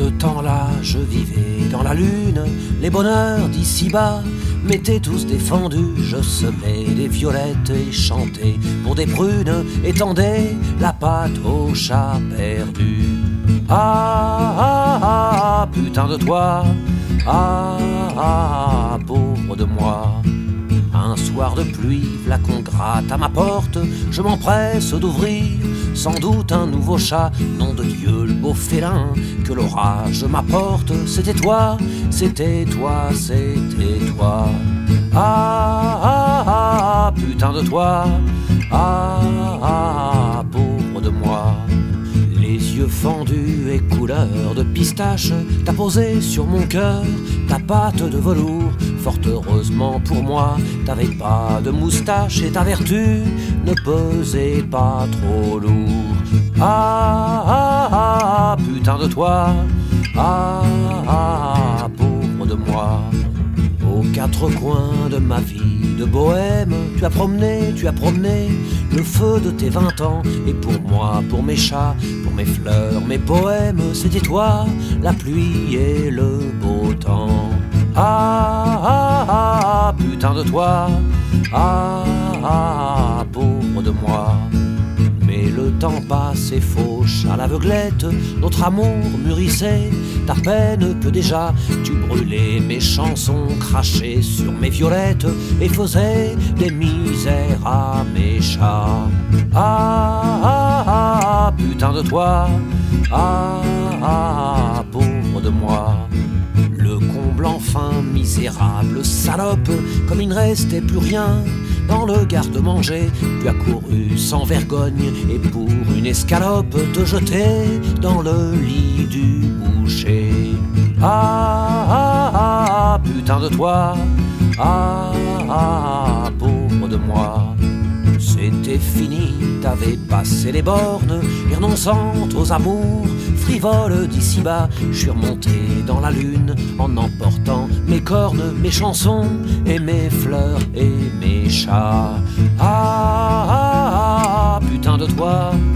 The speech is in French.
ce temps-là, je vivais dans la lune, les bonheurs d'ici-bas m'étaient tous défendus. Je semais des violettes et chantais pour des prunes et tendais la patte au chat perdu. Ah, ah, ah, putain de toi, ah, ah, pauvre de moi. Un soir de pluie, v'là qu'on gratte à ma porte, je m'empresse d'ouvrir, sans doute un nouveau chat. Nom de Dieu, le beau félin que l'orage m'apporte. C'était toi, c'était toi, c'était toi. Ah, ah, ah, putain de toi, ah, ah, pauvre de moi. Les yeux fendus et couleur de pistache, t'as posé sur mon cœur ta patte de velours. Fort heureusement pour moi, t'avais pas de moustache et ta vertu ne pesait pas trop lourd. Ah, ah, ah, putain de toi, ah, ah, pauvre de moi. Aux quatre coins de ma vie de bohème, tu as promené le feu de tes 20 ans. Et pour moi, pour mes chats, pour mes fleurs, mes poèmes, c'était toi, la pluie et le beau temps. Ah, ah, ah, putain de toi, ah, ah, pauvre de moi. Mais le temps passe et fauche à l'aveuglette, notre amour mûrissait, ta peine que déjà tu brûlais mes chansons, crachais sur mes violettes et faisais des misères à mes chats. Ah, ah, ah, putain de toi, ah, ah, pauvre de moi. Le comble enfin, misérable salope, comme il ne restait plus rien dans le garde-manger, tu as couru sans vergogne et pour une escalope te jeter dans le lit du boucher. Ah, ah, ah, putain de toi, ah, ah, pauvre de moi. C'était fini, t'avais passé les bornes et renonçant aux amours frivoles d'ici-bas, je suis remonté dans la lune en emportant mes cornes, mes chansons et mes fleurs et mes chats. Ah, ah, ah, putain de toi,